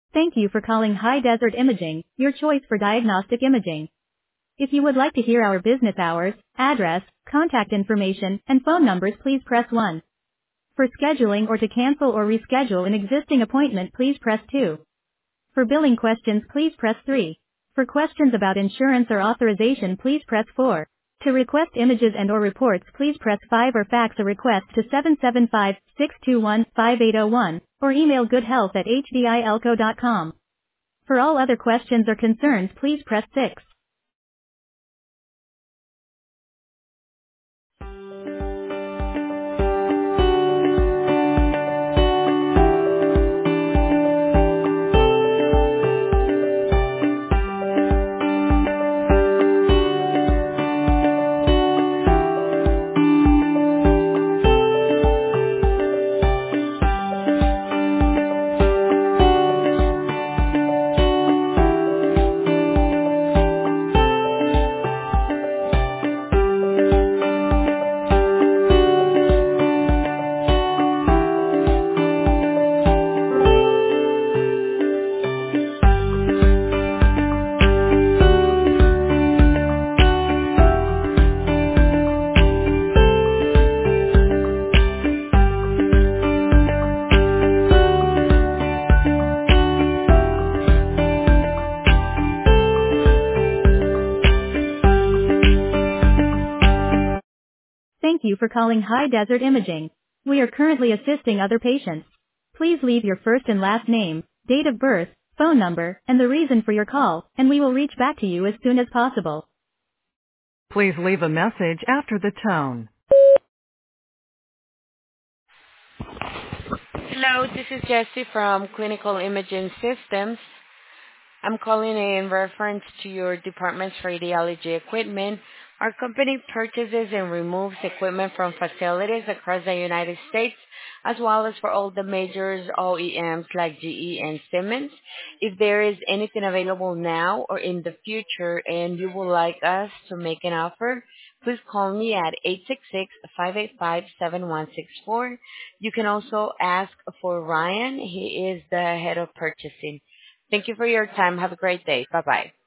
Thank you for calling High Desert Imaging, your choice for diagnostic imaging. If you would like to hear our business hours, address, contact information, and phone numbers, please press 1. For scheduling or to cancel or reschedule an existing appointment, please press 2. For billing questions, please press 3. For questions about insurance or authorization, please press 4. To request images and or reports, please press 5 or fax a request to 775-621-5801, or email goodhealth@hdilco.com. For all other questions or concerns, please press 6. Thank you for calling High Desert Imaging. We are currently assisting other patients. Please leave your first and last name, date of birth, phone number, and the reason for your call, and we will reach back to you as soon as possible. Please leave a message after the tone. Hello, this is Jessie from Clinical Imaging Systems. I'm calling in reference to your department's radiology equipment. Our company purchases and removes equipment from facilities across the United States, as well as for all the major OEMs like GE and Siemens. If there is anything available now or in the future and you would like us to make an offer, please call me at 866-585-7164. You can also ask for Ryan. He is the head of purchasing. Thank you for your time. Have a great day. Bye-bye.